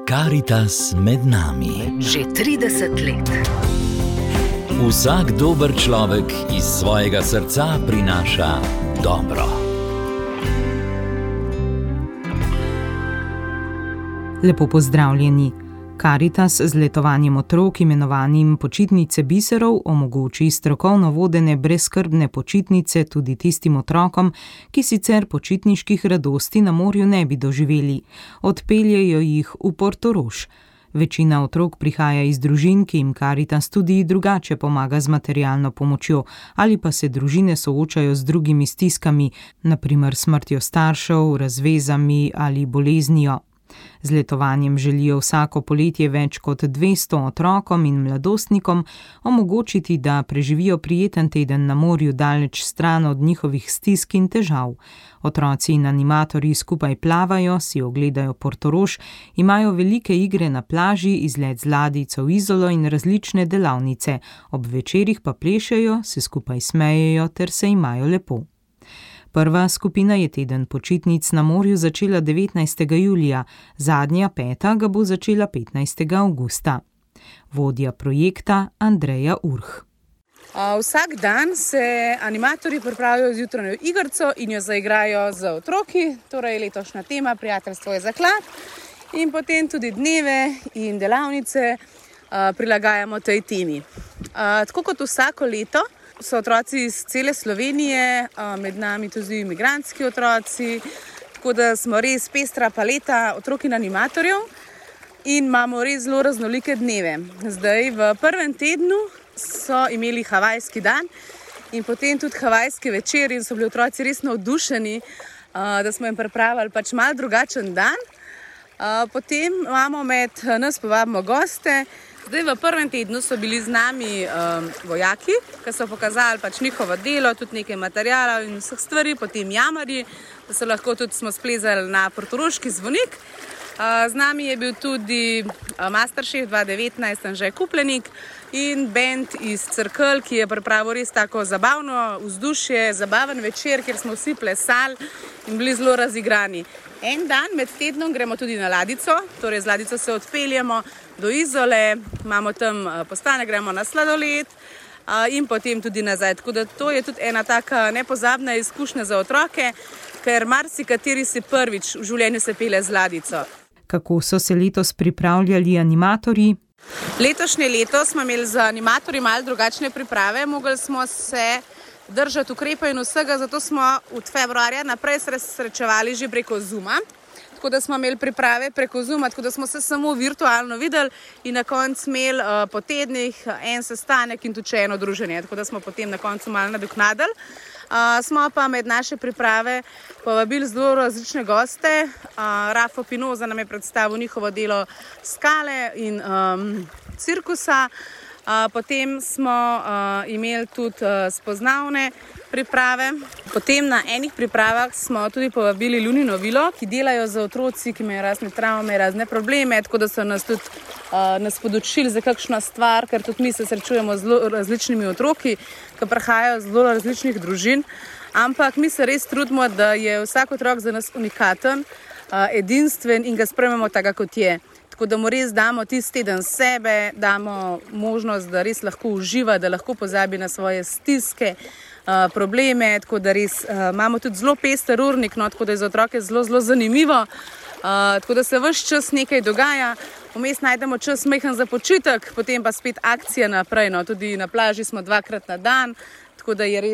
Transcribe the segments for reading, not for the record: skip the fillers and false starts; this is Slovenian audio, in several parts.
Karitas med nami. Že 30 let. Vsak dober človek iz svojega srca prinaša dobro. Lepo pozdravljeni. Karitas z letovanjem otrok, imenovanim počitnice biserov, omogoči strokovno vodene brezskrbne počitnice tudi tistim otrokom, ki sicer počitniških radosti na morju ne bi doživeli. Odpeljejo jih v Portorož. Večina otrok prihaja iz družin, ki jim Karitas tudi drugače pomaga z materialno pomočjo, ali pa se družine soočajo z drugimi stiskami, naprimer smrtjo staršev, razvezami ali boleznijo. Z letovanjem želijo vsako poletje več kot 200 otrokom in mladostnikom omogočiti, da preživijo prijeten teden na morju daleč stran od njihovih stisk in težav. Otroci in animatorji skupaj plavajo, si ogledajo Portorož, imajo velike igre na plaži, izlet z ladjico v Izolo in različne delavnice. Ob večerih pa plešejo, se skupaj smejejo ter se imajo lepo. Prva skupina je teden počitnic na morju začela 19. julija, zadnja peta ga bo začela 15. avgusta. Vodja projekta Andreja Urh. Vsak dan se animatorji pripravijo z jutranjo igrico in jo zaigrajo z otroki, torej letošnja tema Prijateljstvo je zaklad, in potem tudi dneve in delavnice prilagajamo tej temi. Tako kot vsako leto so otroci iz cele Slovenije, med nami tudi imigrantski otroci, tako da smo res pestra paleta otrok in animatorjev in imamo res zelo raznolike dneve. Zdaj v prvem tednu so imeli havajski dan in potem tudi havajski večer in so bili otroci res navdušeni, da smo jim pripravili pač malo drugačen dan. Potem imamo med nas povabimo goste. Zdaj v prvem tednu so bili z nami vojaki, ki so pokazali pač njihovo delo, tudi nekaj materijala in vseh stvari, potem jamarji, da so lahko tudi smo splezali na portoroški zvonik. Z nami je bil tudi Masterchef 2019 Anže Kupljenik in band iz Cerkelj, ki je pripravil res tako zabavno vzdušje, zabaven večer, kjer smo vsi plesali in bili zelo razigrani. En dan med tednom gremo tudi na ladjico, torej z ladjico se odpeljemo do Izole, imamo tam postane, gremo na sladoled in potem tudi nazaj. Tako da to je tudi ena taka nepozabna izkušnja za otroke, ker marsikateri si prvič v življenju se pelje z ladjico. Kako so se letos pripravljali animatorji? Letošnje leto smo imeli za animatorji malo drugačne priprave, mogli smo se držati ukrepa in vsega, zato smo od februarja naprej srečevali že preko Zooma. Tako da smo imeli priprave preko Zooma, tako da smo se samo virtualno videli in na koncu imeli po tednih en sestanek in tudi eno druženje. Tako da smo potem na koncu malo nadoknadili. Smo pa med naše priprave povabili zelo različne goste. Rafo Pinoza nam je predstavil njihovo delo skale in cirkusa. Potem smo imeli tudi spoznavne priprave. Potem na enih pripravah smo tudi povabili Lunino vilo, ki delajo z otroci, ki imajo razne travme, razne probleme, tako da so nas tudi nas podučili za kakšno stvar, ker tudi mi se srečujemo z zelo različnimi otroki, ki prihajajo z zelo različnih družin. Ampak mi se res trudimo, da je vsak otrok za nas unikaten, edinstven in ga sprejmemo tako, kot je. Tako da mu res damo tisti teden sebe, damo možnost, da res lahko uživa, da lahko pozabi na svoje stiske, probleme, tako da res imamo tudi zelo pester urnik, no, tako da je za otroke zelo, zelo zanimivo, tako da se ves čas nekaj dogaja, vmes najdemo čas majhen za počitek, potem pa spet akcija naprej, no, tudi na plaži smo 2krat na dan, tako da je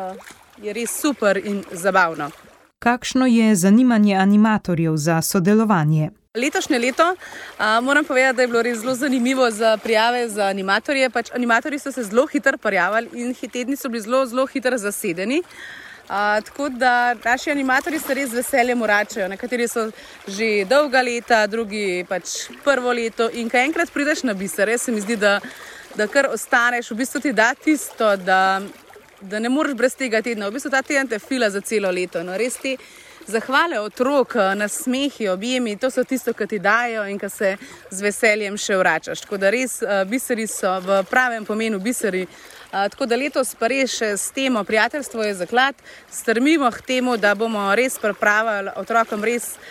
res super in zabavno. Kakšno je zanimanje animatorjev za sodelovanje? Letošnje leto moram povedati, da je bilo res zelo zanimivo za prijave za animatorje. Pač animatorji so se zelo hitro prijavili in tedni so bili zelo, zelo hitro zasedeni. Tako da naši animatorji se res z veseljem vračajo. Nekateri so že dolga leta, drugi pač prvo leto. In ko enkrat prideš na biser, res se mi zdi, da kar ostaneš, v bistvu ti da tisto, da ne moreš brez tega tedna. V bistvu ta teden te fila za celo leto. No, res te zahvale otrok, nasmehi, objemi, to so tisto, ki ti dajo in ki se z veseljem še vračaš. Tako da res biseri so v pravem pomenu biseri. Tako da letos pa res še s temo Prijateljstvo je zaklad strmimo k temu, da bomo res pripravili otrokom res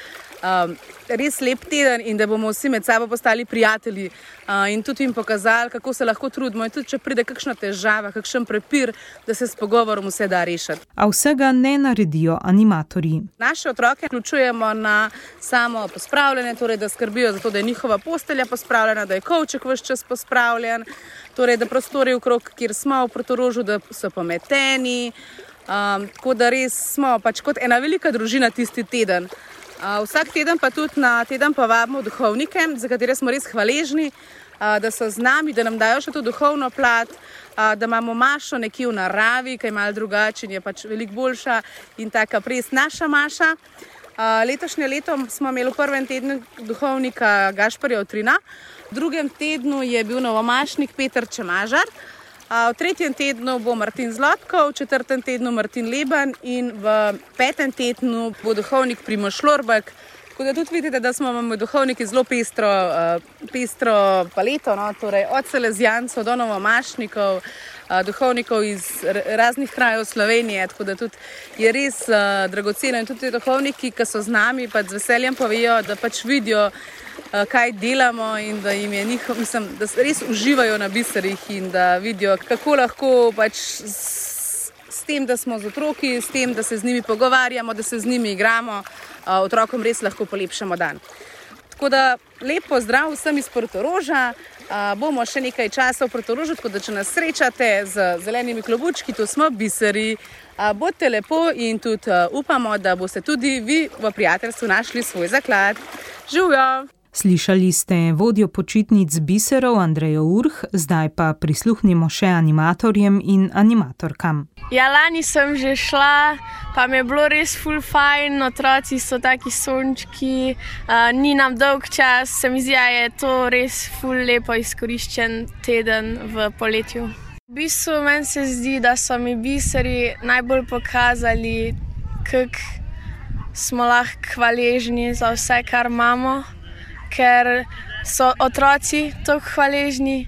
res lep teden in da bomo vsi med sabo postali prijatelji in tudi jim pokazali, kako se lahko trudimo in tudi, če pride kakšna težava, kakšen prepir, da se s pogovorom vse da rešiti. A vsega ne naredijo animatorji. Naše otroke vključujemo na samo pospravljanje, torej da skrbijo za to, da je njihova postelja pospravljena, da je kovček ves čas pospravljen, torej da prostori okrog, kjer smo v Portorožu, da so pometeni, tako da res smo pač kot ena velika družina tisti teden. Vsak teden pa tudi na teden povabimo duhovnike, za katere smo res hvaležni, da so z nami, da nam dajo še to duhovno plat, da imamo mašo nekje v naravi, ki je malo drugače in je pač veliko boljša in taka res naša maša. Letošnje leto smo imeli v prvem tednu duhovnika Gašparja Utrina, v drugem tednu je bil novomašnik Peter Čemažar, v tretjem tednu bo Martin Zlotkov, v četrtem tednu Martin Leban in v petem tednu bo duhovnik Primož Lorbek. Tako da tudi vidite, da smo imeli duhovniki zelo pestro paleto, no? Torej od salezijancev do novomašnikov, duhovnikov iz raznih krajev Slovenije, tako da tudi je res dragoceno in tudi duhovniki, ki so z nami, pa z veseljem povejo, da pač vidijo, kaj delamo in da jim je da res uživajo na biserih in da vidijo, kako lahko pač s tem, da smo z otroki, s tem, da se z njimi pogovarjamo, da se z njimi igramo, otrokom res lahko polepšamo dan. Tako da lep pozdrav vsem iz Portoroža, bomo še nekaj časa v Portorožu, tako da če nas srečate z zelenimi klobučki, to smo biseri, bodite lepo in tudi upamo, da boste tudi vi v prijateljstvu našli svoj zaklad. Živjo! Slišali ste vodjo počitnic biserov Andrejo Urh, zdaj pa prisluhnimo še animatorjem in animatorkam. Ja, lani sem že šla, pa mi je bilo res ful fajn, otroci so taki sončki, ni nam dolg čas, se mi zdi, je to res ful lepo izkoriščen teden v poletju. V bistvu meni se zdi, da so mi biseri najbolj pokazali, kako smo lahko hvaležni za vse, kar imamo, ker so otroci tako hvaležni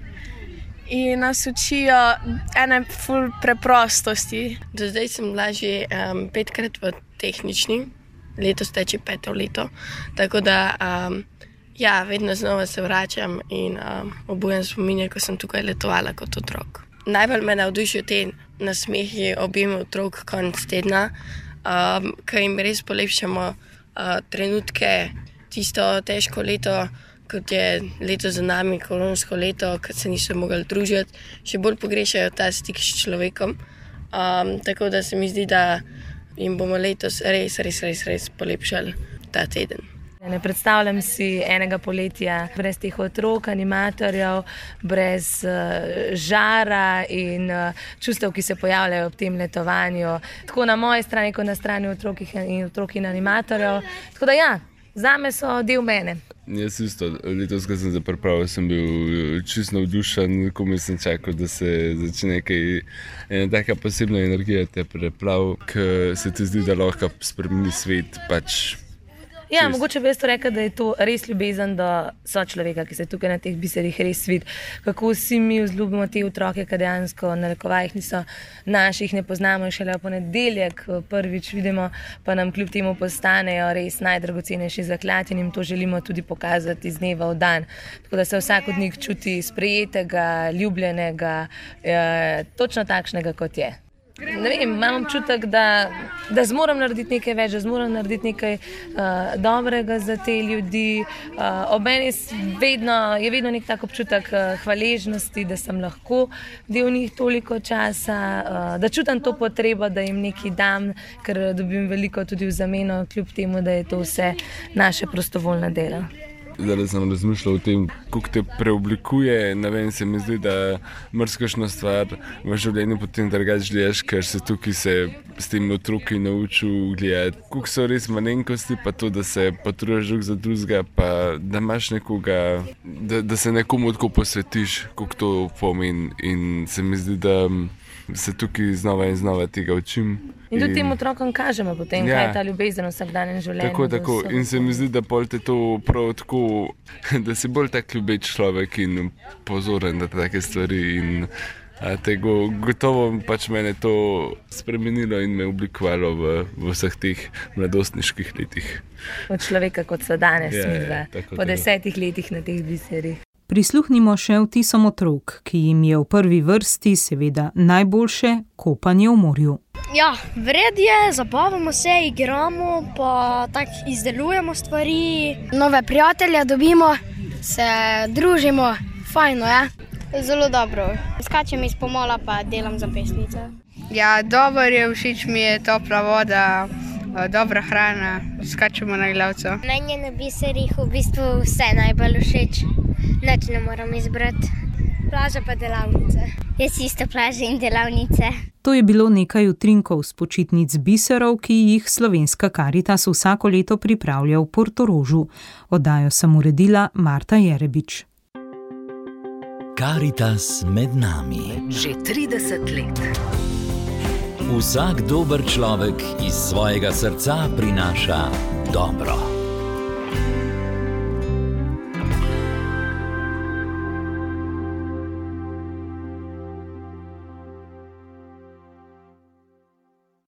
in nas učijo ene ful preprostosti. Do zdaj sem bila že 5krat v tehnični, letos teče 5. leto, tako da vedno znova se vračam in obujam spominje, ko sem tukaj letovala kot otrok. Najbolj me navdušijo te nasmehi objemi otrok konec tedna, ker jim res polepšamo trenutke. Tisto težko leto, kot je leto za nami, koronsko leto, ko se niso mogli družiti, še bolj pogrešajo ta stik s človekom. Tako da se mi zdi, da jim bomo letos res polepšali ta teden. Ne predstavljam si enega poletja brez teh otrok, animatorjev, brez žara in čustev, ki se pojavljajo ob tem letovanju. Tako na moji strani, kot na strani otrok in animatorjev. Tako da zame so del mene. Jaz isto, letos, ko sem se pripravil, sem bil čisto navdušen, komaj sem čakal, da se začne ena taka posebna energija te preplav, ki se ti zdi, da lahko spremeni svet, pač. Ja, mogoče bi jaz to rekla, da je to res ljubezen do sočloveka, ki se tukaj na teh biserih res vidi. Kako vsi mi vzljubimo te otroke, ki dejansko na rekovajih niso naših, ne poznamo šele v ponedeljek, prvič vidimo, pa nam kljub temu postanejo res najdragocenejši zaklad in jim to želimo tudi pokazati iz dneva v dan. Tako da se vsak od njih čuti sprejetega, ljubljenega, točno takšnega, kot je. Ne vem, imam občutek, da zmoram narediti nekaj več, da zmoram narediti nekaj dobrega za te ljudi. Ob meni je vedno nek tak občutek hvaležnosti, da sem lahko del njih toliko časa, da čutim to potrebo, da jim nekaj dam, ker dobim veliko tudi v zameno, kljub temu, da je to vse naše prostovoljna dela. Zdaj sem razmišljal o tem, kako te preoblikuje. Ne vem, se mi zdi, da marsikšna stvar v življenju potem drugače gledaš, ker se tukaj s temi otroki naučil gledati. Kako so res malenkosti, pa to, da se potrudiš drug za drugega, pa da imaš nekoga, da se nekomu tako posvetiš, kako to pomeni. In se mi zdi, da se tukaj znova in znova tega učim. In tudi tem otrokom kažemo potem, kaj je ta ljubezen v vsakdanjem življenju. Tako. In se mi zdi, da pol te to prav tako, da si bolj tak ljubeč človek in pozoren na take stvari in Gotovo pač mene to spremenilo in me oblikovalo v vseh teh mladostniških letih. Od človeka, kot so danes, midva, po 10 letih na teh biserih. Prisluhnimo še vtisom otrok, ki jim je v prvi vrsti seveda najboljše kopanje v morju. Ja, vred je, zabavamo se, igramo, pa tako izdelujemo stvari. Nove prijatelje dobimo, se družimo, fajno je. Zelo dobro. Skačem iz pomola, pa delam zapestnice. Ja, dobro je, všeč mi je topla voda, dobra hrana, skačemo na glavco. Meni je na biserih v bistvu vse najbolj všeč. Nič ne moram izbrati. Plaža pa delavnice. Jaz isto plaže in delavnice. To je bilo nekaj utrinkov s počitnic biserov, ki jih Slovenska Karitas vsako leto pripravlja v Portorožu. Oddajo sem uredila Marta Jerebič. Karitas med nami. Že 30 let. Vsak dober človek iz svojega srca prinaša dobro.